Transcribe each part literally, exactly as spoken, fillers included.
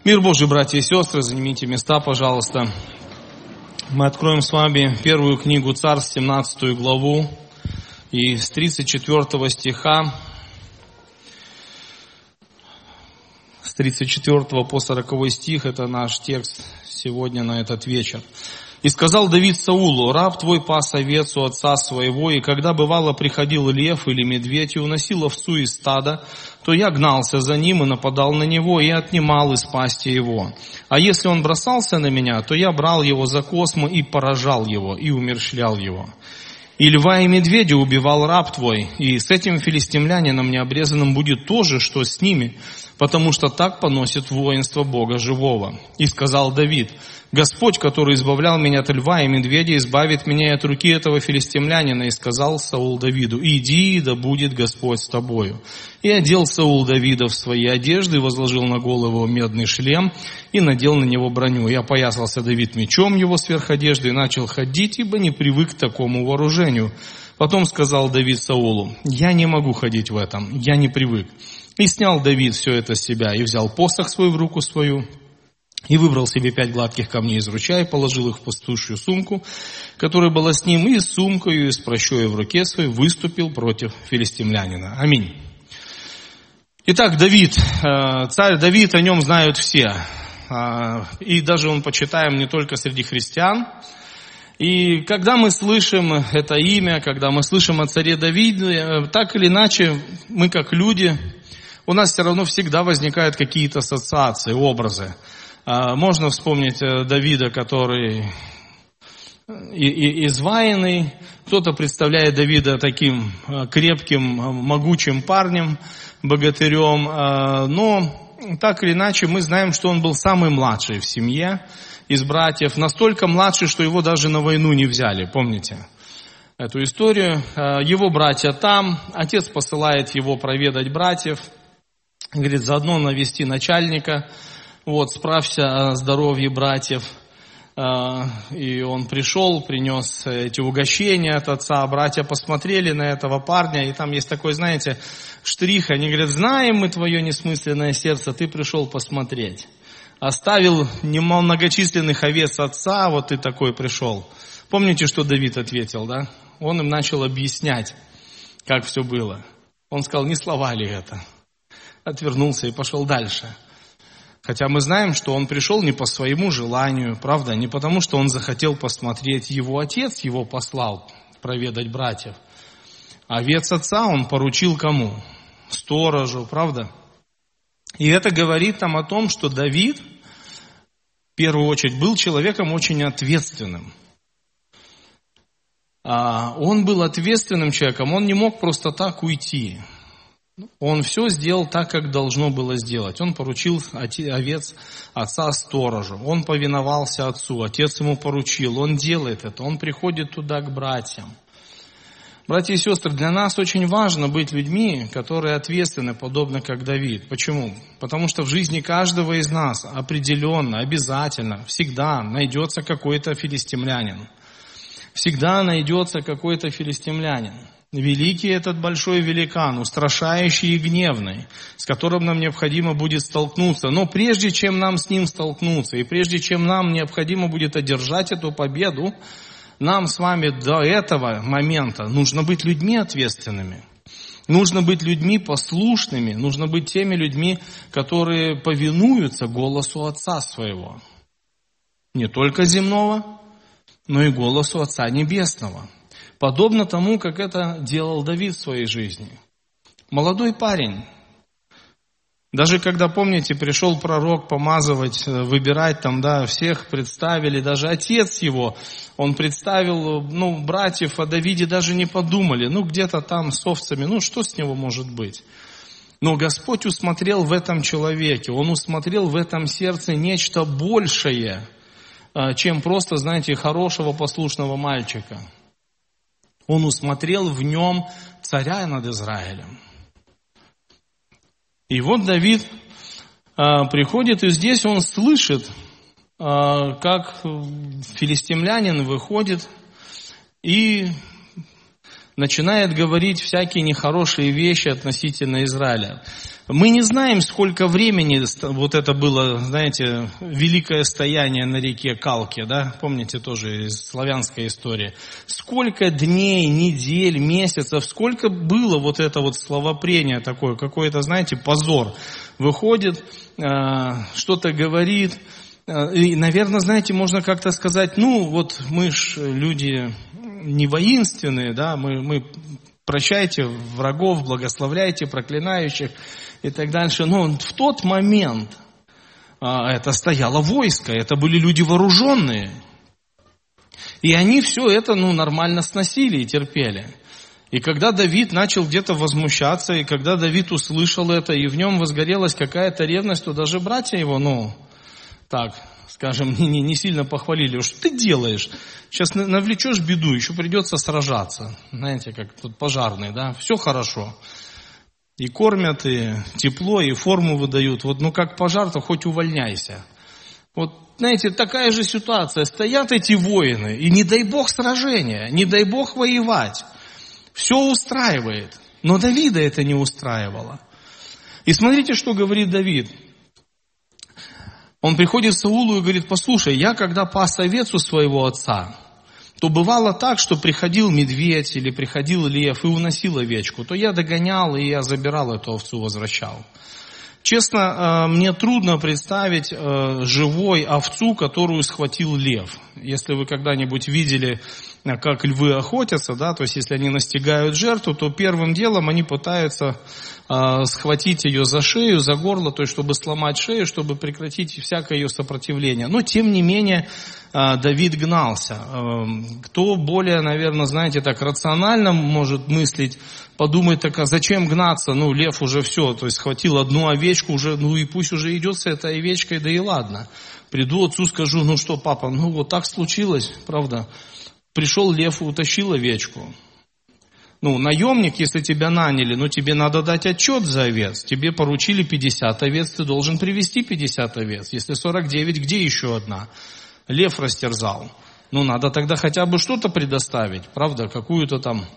Мир Божий, братья и сестры, занимите места, пожалуйста. Мы откроем с вами первую книгу Царств, семнадцатую главу, и с тридцать четвёртого стиха, с тридцать четвёртого по сороковой стих, это наш текст сегодня на этот вечер. «И сказал Давид Саулу: раб твой пас овец у отца своего, и когда бывало приходил лев или медведь и уносил овцу из стада, то я гнался за ним и нападал на него, и отнимал из пасти его. А если он бросался на меня, то я брал его за косму и поражал его, и умерщвлял его. И льва и медведя убивал раб твой, и с этим филистимлянином необрезанным будет то же, что с ними, потому что так поносит воинство Бога живого. И сказал Давид: Господь, который избавлял меня от льва и медведя, избавит меня от руки этого филистимлянина. И сказал Саул Давиду: иди, да будет Господь с тобою. И одел Саул Давида в свои одежды, возложил на голову его медный шлем и надел на него броню. И опоясался Давид мечом его сверх одежды и начал ходить, ибо не привык к такому вооружению. Потом сказал Давид Саулу: я не могу ходить в этом, я не привык. И снял Давид все это с себя, и взял посох свой в руку свою, и выбрал себе пять гладких камней из ручья, и положил их в пастушью сумку, которая была с ним, и с сумкою, и с прощою в руке своей выступил против филистимлянина. Аминь. Итак, Давид, царь Давид, о нем знают все. И даже он почитаем не только среди христиан. И когда мы слышим это имя, когда мы слышим о царе Давиде, так или иначе, мы как люди, у нас все равно всегда возникают какие-то ассоциации, образы. Можно вспомнить Давида, который изваянный, кто-то представляет Давида таким крепким, могучим парнем, богатырем, но так или иначе мы знаем, что он был самый младший в семье из братьев, настолько младший, что его даже на войну не взяли, помните эту историю? Его братья там, отец посылает его проведать братьев, говорит, заодно навести начальника, вот, справься о здоровье братьев. И он пришел, принес эти угощения от отца, братья посмотрели на этого парня, и там есть такой, знаете, штрих, они говорят, знаем мы твое несмысленное сердце, ты пришел посмотреть. Оставил немногочисленных овец отца, вот ты такой пришел. Помните, что Давид ответил, да? Он им начал объяснять, как все было. Он сказал, не слова ли это? Отвернулся и пошел дальше. Хотя мы знаем, что он пришел не по своему желанию, правда, не потому, что он захотел посмотреть. Его отец его послал проведать братьев. А овец отца он поручил кому? Сторожу, правда? И это говорит нам о том, что Давид, в первую очередь, был человеком очень ответственным. Он был ответственным человеком, он не мог просто так уйти. Он все сделал так, как должно было сделать. Он поручил овец отца сторожу. Он повиновался отцу. Отец ему поручил. Он делает это. Он приходит туда к братьям. Братья и сестры, для нас очень важно быть людьми, которые ответственны, подобно как Давид. Почему? Потому что в жизни каждого из нас определенно, обязательно, всегда найдется какой-то филистимлянин. Всегда найдется какой-то филистимлянин. Великий этот большой великан, устрашающий и гневный, с которым нам необходимо будет столкнуться. Но прежде чем нам с ним столкнуться, и прежде чем нам необходимо будет одержать эту победу, нам с вами до этого момента нужно быть людьми ответственными. Нужно быть людьми послушными, нужно быть теми людьми, которые повинуются голосу Отца своего. Не только земного, но и голосу Отца Небесного. Подобно тому, как это делал Давид в своей жизни. Молодой парень. Даже когда, помните, пришел пророк помазывать, выбирать там, да, всех представили, даже отец его, он представил, ну, братьев о Давиде даже не подумали, ну, где-то там с овцами, ну, что с него может быть? Но Господь усмотрел в этом человеке, Он усмотрел в этом сердце нечто большее, чем просто, знаете, хорошего послушного мальчика. Он усмотрел в нем царя над Израилем. И вот Давид а, приходит, и здесь он слышит, а, как филистимлянин выходит и начинает говорить всякие нехорошие вещи относительно Израиля. Мы не знаем, сколько времени вот это было, знаете, великое стояние на реке Калке, да, помните тоже из славянской истории. Сколько дней, недель, месяцев, сколько было вот это вот словопрение такое, какой-то, знаете, позор. Выходит, что-то говорит, и, наверное, знаете, можно как-то сказать, ну, вот мы ж люди не воинственные, да, мы, мы прощайте врагов, благословляйте проклинающих и так дальше. Но в тот момент а, это стояло войско, это были люди вооруженные. И они все это ну, нормально сносили и терпели. И когда Давид начал где-то возмущаться, и когда Давид услышал это, и в нем возгорелась какая-то ревность, то даже братья его, ну, так, скажем, не, не сильно похвалили. Что ты делаешь? Сейчас навлечешь беду, еще придется сражаться. Знаете, как тут пожарные, да? Все хорошо. И кормят, и тепло, и форму выдают. Вот, ну как пожар, то хоть увольняйся. Вот, знаете, такая же ситуация. Стоят эти воины, и не дай Бог сражения, не дай Бог воевать. Все устраивает. Но Давида это не устраивало. И смотрите, что говорит Давид. Он приходит к Саулу и говорит: послушай, я когда пас овец у своего отца, то бывало так, что приходил медведь или приходил лев и уносил овечку, то я догонял, и я забирал эту овцу, возвращал. Честно, мне трудно представить живой овцу, которую схватил лев. Если вы когда-нибудь видели, как львы охотятся, да, то есть если они настигают жертву, то первым делом они пытаются схватить ее за шею, за горло, то есть чтобы сломать шею, чтобы прекратить всякое ее сопротивление. Но тем не менее Давид гнался. Кто более, наверное, знаете, так рационально может мыслить, подумать, так, а зачем гнаться? Ну, лев уже все, то есть схватил одну овечку, уже, ну и пусть уже идет с этой овечкой, да и ладно. Приду отцу, скажу: ну что, папа, ну вот так случилось, правда? Пришел лев и утащил овечку. Ну, наемник, если тебя наняли, ну тебе надо дать отчет за овец. Тебе поручили пятьдесят овец, ты должен привести пятьдесят овец. Если сорок девять, где еще одна? Лев растерзал. Ну, надо тогда хотя бы что-то предоставить, правда? Какую-то там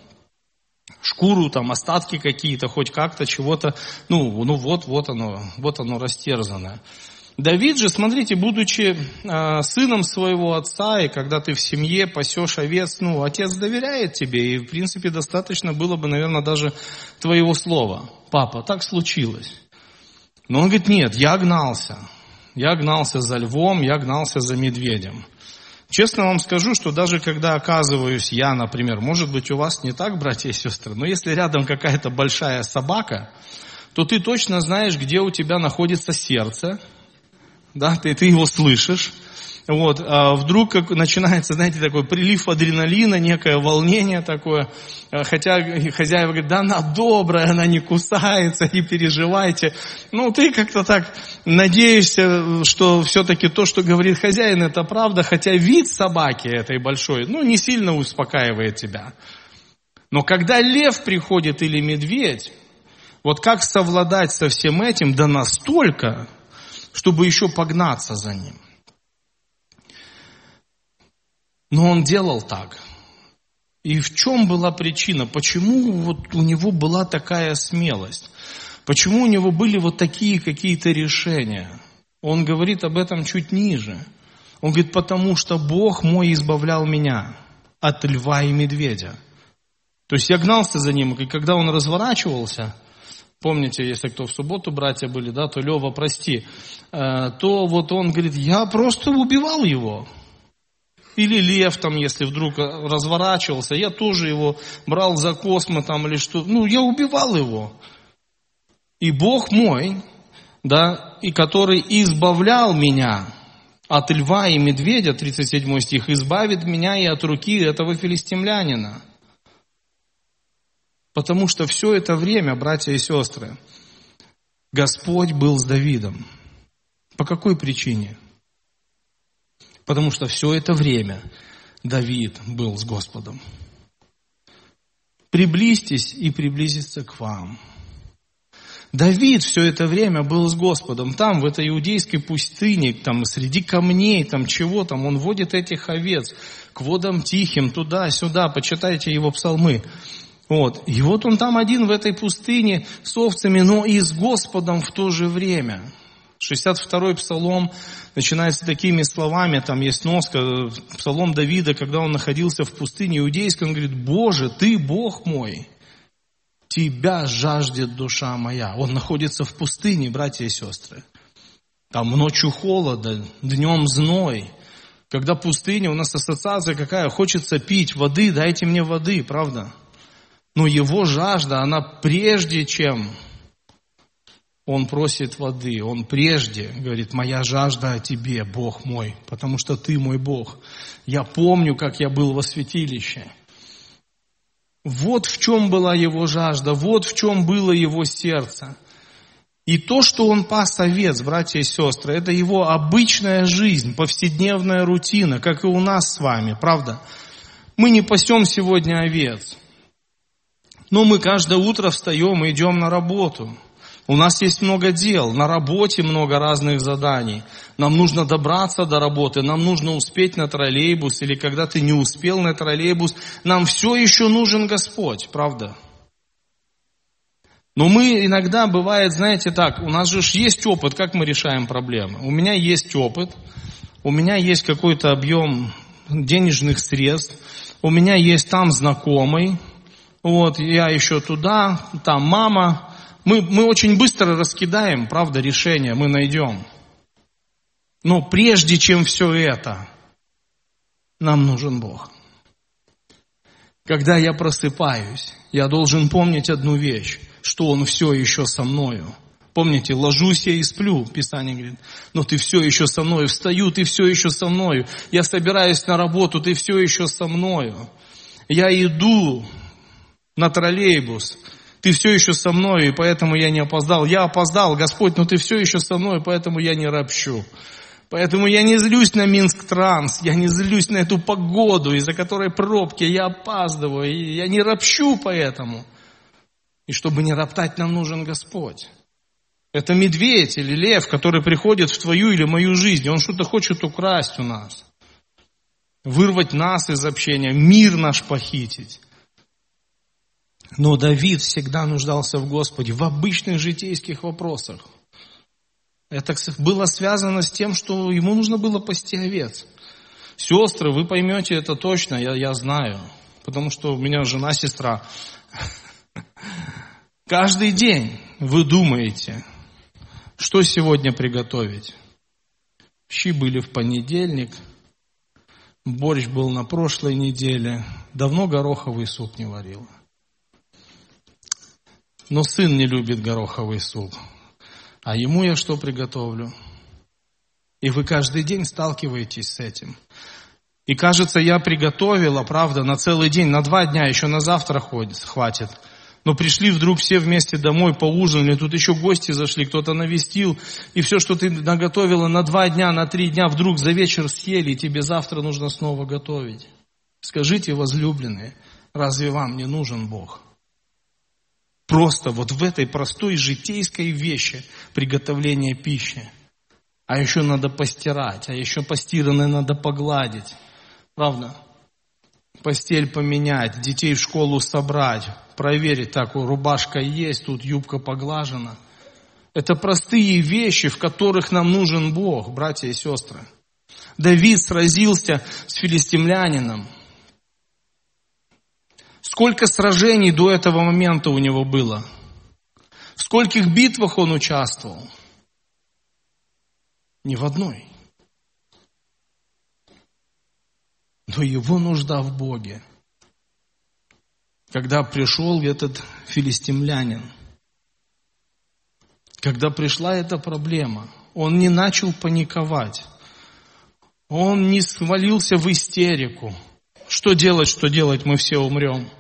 шкуру, там остатки какие-то, хоть как-то, чего-то. Ну, ну вот, вот оно, вот оно растерзанное. Давид же, смотрите, будучи э, сыном своего отца, и когда ты в семье пасешь овец, ну, отец доверяет тебе, и, в принципе, достаточно было бы, наверное, даже твоего слова. Папа, так случилось. Но он говорит: нет, я гнался. Я гнался за львом, я гнался за медведем. Честно вам скажу, что даже когда оказываюсь я, например, может быть, у вас не так, братья и сестры, но если рядом какая-то большая собака, то ты точно знаешь, где у тебя находится сердце. Да, ты, ты его слышишь, вот, а вдруг как начинается, знаете, такой прилив адреналина, некое волнение такое, хотя хозяева говорят: да она добрая, она не кусается, не переживайте. Ну, ты как-то так надеешься, что все-таки то, что говорит хозяин, это правда, хотя вид собаки этой большой, ну, не сильно успокаивает тебя. Но когда лев приходит или медведь, вот как совладать со всем этим, да настолько, чтобы еще погнаться за ним. Но он делал так. И в чем была причина? Почему вот у него была такая смелость? Почему у него были вот такие какие-то решения? Он говорит об этом чуть ниже. Он говорит: потому что Бог мой избавлял меня от льва и медведя. То есть я гнался за ним, и когда он разворачивался, помните, если кто в субботу братья были, да, то Лева, прости, то вот он говорит: я просто убивал его. Или лев там, если вдруг разворачивался, я тоже его брал за космо там или что. Ну, я убивал его. И Бог мой, да, и который избавлял меня от льва и медведя, тридцать седьмой стих, избавит меня и от руки этого филистимлянина. Потому что все это время, братья и сестры, Господь был с Давидом. По какой причине? Потому что все это время Давид был с Господом. Приблизьтесь, и приблизится к вам. Давид все это время был с Господом. Там, в этой иудейской пустыне, там, среди камней, там, чего там, он водит этих овец к водам тихим, туда-сюда, почитайте его псалмы. Вот. И вот он там один в этой пустыне с овцами, но и с Господом в то же время. шестьдесят второй псалом начинается такими словами, там есть сноска, псалом Давида, когда он находился в пустыне иудейской, он говорит: «Боже, Ты Бог мой, Тебя жаждет душа моя». Он находится в пустыне, братья и сестры. Там ночью холодно, днем зной. Когда пустыня, у нас ассоциация какая? Хочется пить воды, дайте мне воды, правда? Но его жажда, она прежде чем он просит воды, он прежде говорит: «Моя жажда о Тебе, Бог мой, потому что Ты мой Бог. Я помню, как я был во святилище». Вот в чем была его жажда, вот в чем было его сердце. И то, что он пас овец, братья и сестры, это его обычная жизнь, повседневная рутина, как и у нас с вами, правда? Мы не пасем сегодня овец, но мы каждое утро встаем и идем на работу. У нас есть много дел, на работе много разных заданий. Нам нужно добраться до работы, нам нужно успеть на троллейбус, или когда ты не успел на троллейбус, нам все еще нужен Господь, правда? Но мы иногда, бывает, знаете, так, у нас же есть опыт, как мы решаем проблемы. У меня есть опыт, у меня есть какой-то объем денежных средств, у меня есть там знакомый, вот, я еще туда, там мама. Мы, мы очень быстро раскидаем, правда, решения мы найдем. Но прежде чем все это, нам нужен Бог. Когда я просыпаюсь, я должен помнить одну вещь, что Он все еще со мною. Помните, ложусь я и сплю, Писание говорит, но ты все еще со мною. Встаю, ты все еще со мною. Я собираюсь на работу, ты все еще со мною. Я иду на троллейбус, ты все еще со мною, и поэтому я не опоздал. Я опоздал, Господь, но ты все еще со мной, поэтому я не ропщу. Поэтому я не злюсь на Минск-Транс, я не злюсь на эту погоду, из-за которой пробки, я опаздываю, и я не ропщу поэтому. И чтобы не роптать, нам нужен Господь. Это медведь или лев, который приходит в твою или мою жизнь, он что-то хочет украсть у нас. Вырвать нас из общения, мир наш похитить. Но Давид всегда нуждался в Господе в обычных житейских вопросах. Это было связано с тем, что ему нужно было пасти овец. Сестры, вы поймете это точно, я, я знаю. Потому что у меня жена сестра. Каждый день вы думаете, что сегодня приготовить. Щи были в понедельник, борщ был на прошлой неделе, давно гороховый суп не варила. Но сын не любит гороховый суп. А ему я что приготовлю? И вы каждый день сталкиваетесь с этим. И кажется, я приготовила, правда, на целый день, на два дня, еще на завтра хватит. Но пришли вдруг все вместе домой, поужинали, тут еще гости зашли, кто-то навестил. И все, что ты наготовила на два дня, на три дня, вдруг за вечер съели, и тебе завтра нужно снова готовить. Скажите, возлюбленные, разве вам не нужен Бог? Просто вот в этой простой житейской вещи приготовления пищи. А еще надо постирать, а еще постиранное надо погладить. Правда? Постель поменять, детей в школу собрать, проверить, так, рубашка есть, тут юбка поглажена. Это простые вещи, в которых нам нужен Бог, братья и сестры. Давид сразился с филистимлянином. Сколько сражений до этого момента у него было? В скольких битвах он участвовал? Ни в одной. Но его нужда в Боге. Когда пришел этот филистимлянин, когда пришла эта проблема, он не начал паниковать. Он не свалился в истерику. Что делать, что делать, мы все умрем.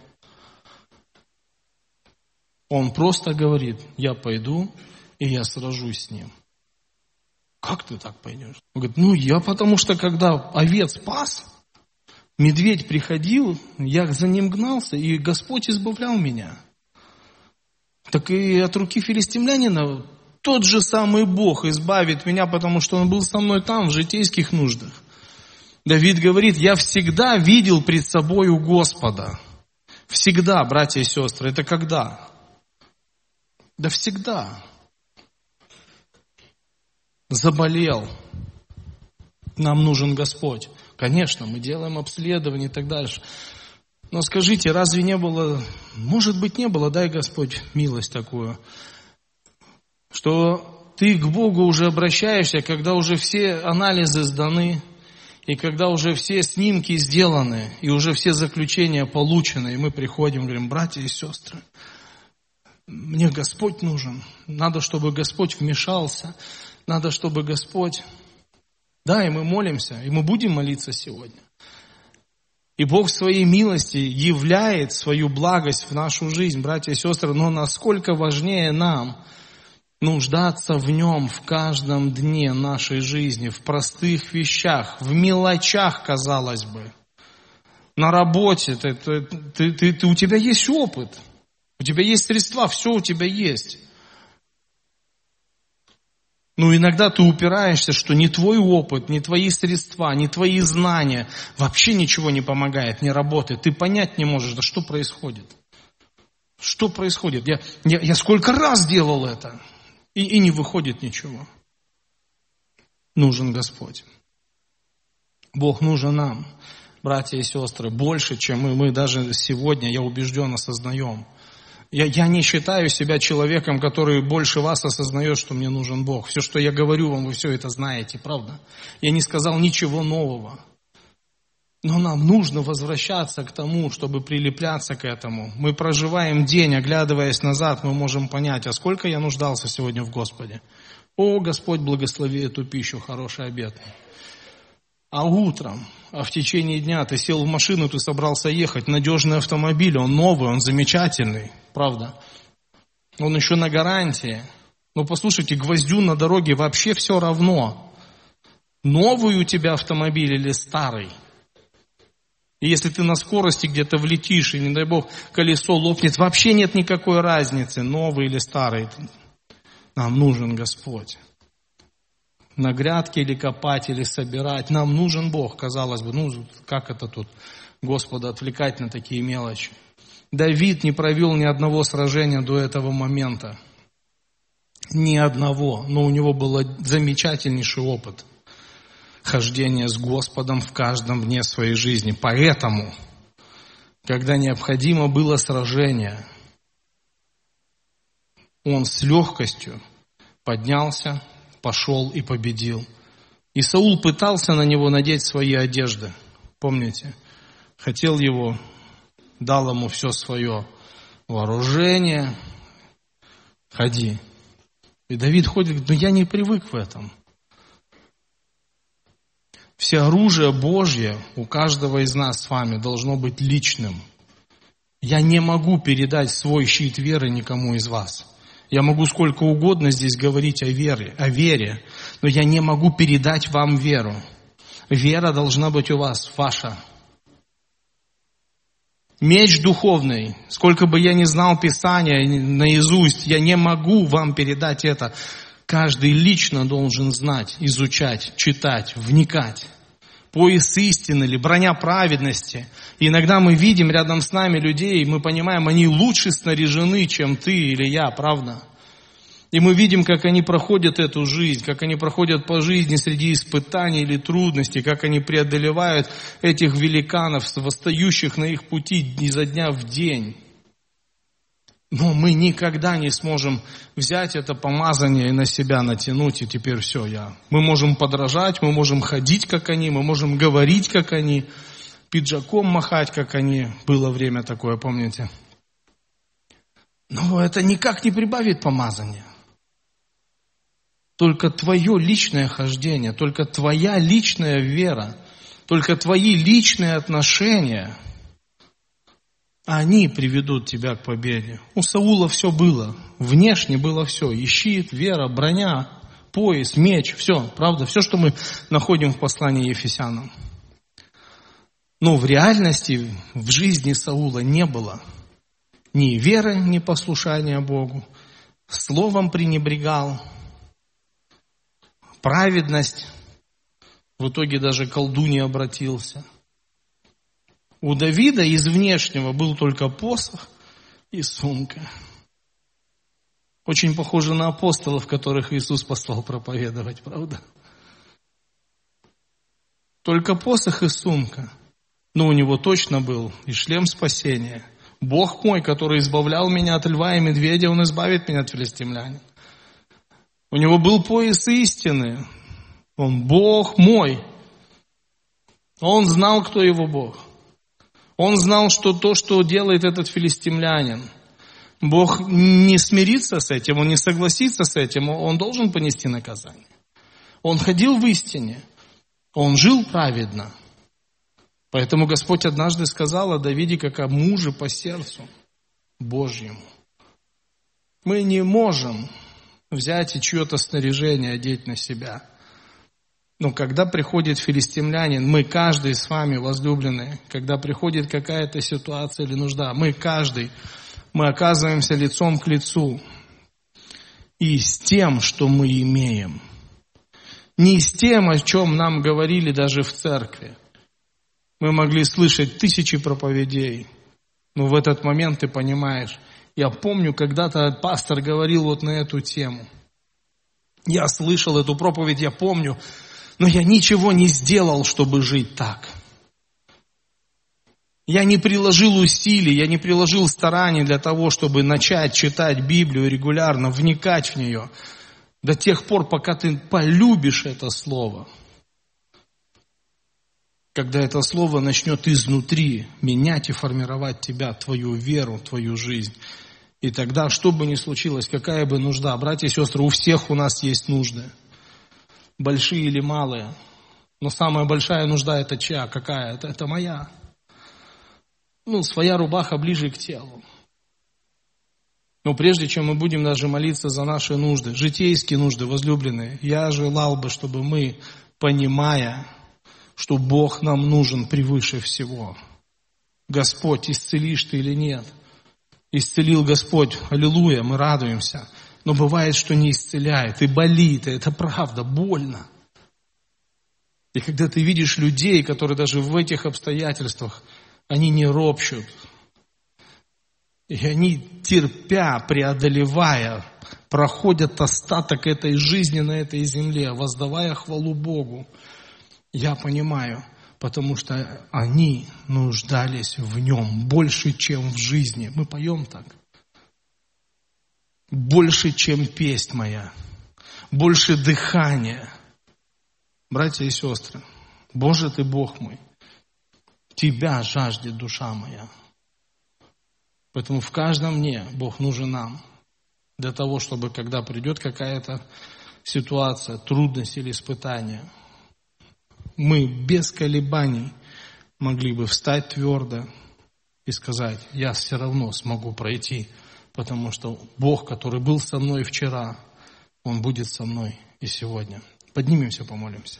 Он просто говорит, я пойду, и я сражусь с ним. Как ты так пойдешь? Он говорит, ну я потому что когда овец пас, медведь приходил, я за ним гнался, и Господь избавлял меня. Так и от руки филистимлянина тот же самый Бог избавит меня, потому что Он был со мной там, в житейских нуждах. Давид говорит, я всегда видел пред собою Господа. Всегда, братья и сестры, это когда? Да всегда. Заболел. Нам нужен Господь. Конечно, мы делаем обследование и так дальше. Но скажите, разве не было, может быть, не было, дай Господь милость такую, что ты к Богу уже обращаешься, когда уже все анализы сданы, и когда уже все снимки сделаны, и уже все заключения получены, и мы приходим, говорим, братья и сестры, мне Господь нужен, надо, чтобы Господь вмешался, надо, чтобы Господь... Да, и мы молимся, и мы будем молиться сегодня. И Бог в своей милости являет свою благость в нашу жизнь, братья и сестры, но насколько важнее нам нуждаться в Нем в каждом дне нашей жизни, в простых вещах, в мелочах, казалось бы. На работе ты, ты, ты, ты, ты, у тебя есть опыт, у тебя есть средства, все у тебя есть. Но иногда ты упираешься, что ни твой опыт, ни твои средства, ни твои знания вообще ничего не помогает, не работает. Ты понять не можешь, да что происходит. Что происходит? Я, я, я сколько раз делал это, и, и не выходит ничего. Нужен Господь. Бог нужен нам, братья и сестры, больше, чем мы, мы даже сегодня, я убежден, осознаем. Я, я не считаю себя человеком, который больше вас осознает, что мне нужен Бог. Все, что я говорю вам, вы все это знаете, правда? Я не сказал ничего нового. Но нам нужно возвращаться к тому, чтобы прилепляться к этому. Мы проживаем день, оглядываясь назад, мы можем понять, а сколько я нуждался сегодня в Господе. О, Господь, благослови эту пищу, хороший обед. А утром, а в течение дня ты сел в машину, ты собрался ехать, надежный автомобиль, он новый, он замечательный, правда? Он еще на гарантии. Но послушайте, гвоздю на дороге вообще все равно. Новый у тебя автомобиль или старый? И если ты на скорости где-то влетишь, и, не дай Бог, колесо лопнет, вообще нет никакой разницы, новый или старый. Нам нужен Господь. На грядке или копать, или собирать. Нам нужен Бог, казалось бы. Ну, как это тут Господа отвлекать на такие мелочи? Давид не провел ни одного сражения до этого момента. Ни одного. Но у него был замечательнейший опыт хождения с Господом в каждом дне своей жизни. Поэтому, когда необходимо было сражение, он с легкостью поднялся, пошел и победил. И Саул пытался на него надеть свои одежды. Помните? Хотел его, дал ему все свое вооружение. Ходи. И Давид ходит, говорит, но я не привык в этом. Все оружие Божье у каждого из нас с вами должно быть личным. Я не могу передать свой щит веры никому из вас. Я могу сколько угодно здесь говорить о вере, о вере, но я не могу передать вам веру. Вера должна быть у вас, ваша. Меч духовный, сколько бы я ни знал Писания наизусть, я не могу вам передать это. Каждый лично должен знать, изучать, читать, вникать. Пояс истины или броня праведности. И иногда мы видим рядом с нами людей, и мы понимаем, они лучше снаряжены, чем ты или я, правда? И мы видим, как они проходят эту жизнь, как они проходят по жизни среди испытаний или трудностей, как они преодолевают этих великанов, восстающих на их пути изо дня в день. Но мы никогда не сможем взять это помазание и на себя натянуть, и теперь все, я. Мы можем подражать, мы можем ходить, как они, мы можем говорить, как они, пиджаком махать, как они. Было время такое, помните? Но это никак не прибавит помазания. Только твое личное хождение, только твоя личная вера, только твои личные отношения, они приведут тебя к победе. У Саула все было. Внешне было все. И щит, вера, броня, пояс, меч. Все, правда, все, что мы находим в послании Ефесянам. Но в реальности, в жизни Саула не было ни веры, ни послушания Богу. Словом пренебрегал. Праведность. В итоге даже к колдунье обратился. У Давида из внешнего был только посох и сумка. Очень похоже на апостолов, которых Иисус послал проповедовать, правда? Только посох и сумка. Но у него точно был и шлем спасения. Бог мой, который избавлял меня от льва и медведя, Он избавит меня от филистимлянин. У него был пояс истины. Он Бог мой. Он знал, кто его Бог. Он знал, что то, что делает этот филистимлянин, Бог не смирится с этим, Он не согласится с этим, Он должен понести наказание. Он ходил в истине, Он жил праведно. Поэтому Господь однажды сказал о Давиде, как о муже по сердцу Божьему. Мы не можем взять и чье-то снаряжение одеть на себя. Но когда приходит филистимлянин, мы каждый с вами, возлюбленные, когда приходит какая-то ситуация или нужда, мы каждый, мы оказываемся лицом к лицу и с тем, что мы имеем. Не с тем, о чем нам говорили даже в церкви. Мы могли слышать тысячи проповедей, но в этот момент ты понимаешь, я помню, когда-то пастор говорил вот на эту тему. Я слышал эту проповедь, я помню, но я ничего не сделал, чтобы жить так. Я не приложил усилий, я не приложил стараний для того, чтобы начать читать Библию регулярно, вникать в нее, до тех пор, пока ты полюбишь это слово. Когда это слово начнет изнутри менять и формировать тебя, твою веру, твою жизнь. И тогда, что бы ни случилось, какая бы нужда, братья и сестры, у всех у нас есть нужды. Большие или малые. Но самая большая нужда это чья? Какая? Это, это моя. Ну, своя рубаха ближе к телу. Но прежде чем мы будем даже молиться за наши нужды, житейские нужды, возлюбленные, я желал бы, чтобы мы, понимая, что Бог нам нужен превыше всего. Господь, исцелишь ты или нет? Исцелил Господь, аллилуйя, мы радуемся. Но бывает, что не исцеляет, и болит, и это правда, больно. И когда ты видишь людей, которые даже в этих обстоятельствах, они не ропщут. И они, терпя, преодолевая, проходят остаток этой жизни на этой земле, воздавая хвалу Богу. Я понимаю, потому что они нуждались в нем больше, чем в жизни. Мы поем так. Больше, чем песнь моя. Больше дыхания. Братья и сестры, Боже ты Бог мой. Тебя жаждет душа моя. Поэтому в каждом дне Бог нужен нам. Для того, чтобы когда придет какая-то ситуация, трудность или испытание, мы без колебаний могли бы встать твердо и сказать, я все равно смогу пройти, потому что Бог, который был со мной вчера, Он будет со мной и сегодня. Поднимемся, помолимся.